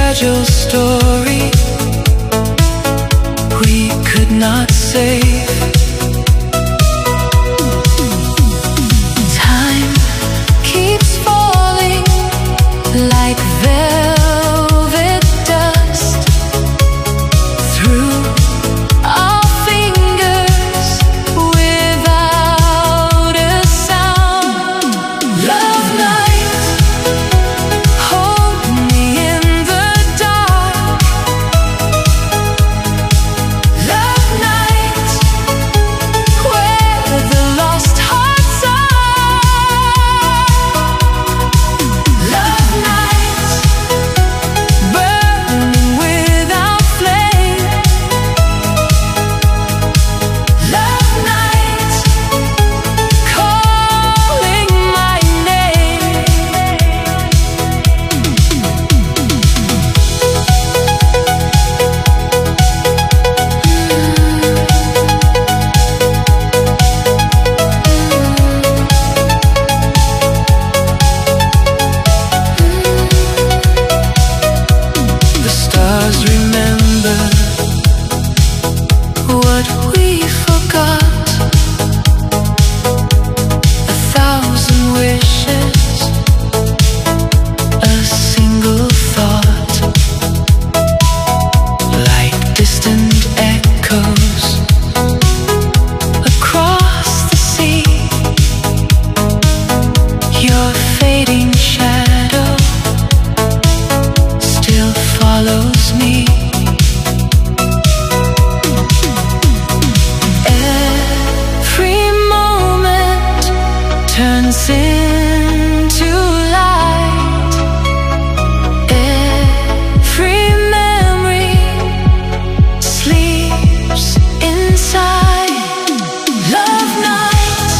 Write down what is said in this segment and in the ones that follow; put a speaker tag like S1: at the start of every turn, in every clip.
S1: fragile story we could not save. Time keeps falling like velvet dust through our fingers without a sound. Love night, hold me in the dark. Love night, where the lost hearts are. Love night, burning without flame. Love night, calling my name. The stars remember what we forgot. 1,000 wishes, a single thought, like distant echoes across the sea. Your fading shadow still follows me. Every moment turns into light. Every memory sleeps inside. Love night,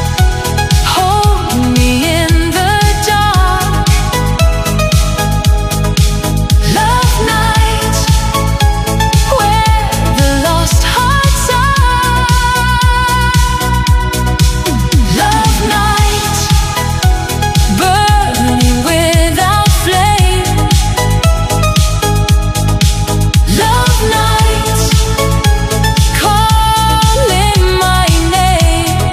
S1: hold me in the dark. Love night, where the lost hearts are. Love night, burning without flame. Love night, calling my name.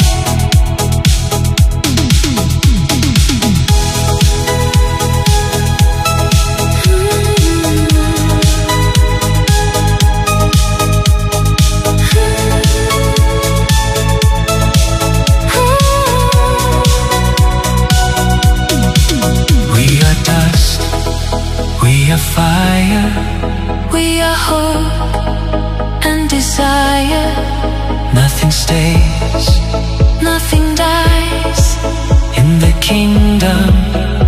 S1: We are dust, we are fire, we are hope and desire. Nothing stays, nothing dies in the kingdom